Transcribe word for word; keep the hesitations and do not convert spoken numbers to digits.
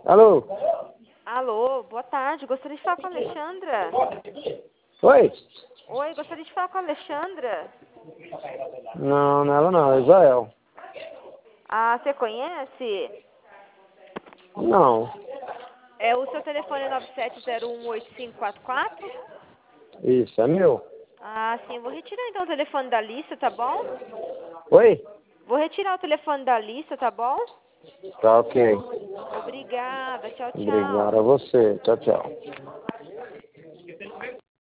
Alô? Alô, boa tarde. Gostaria de falar com a Alexandra. Oi? Oi, gostaria de falar com a Alexandra. Não, não é ela não, é Israel. Ah, você conhece? Não. É o seu telefone é nove sete zero um oito cinco quatro quatro? Isso, é meu. Ah, sim. Vou retirar então o telefone da lista, tá bom? Oi? Vou retirar o telefone da lista, tá bom? Tá ok. Obrigada. Tchau, tchau. Obrigado a você. Tchau, tchau.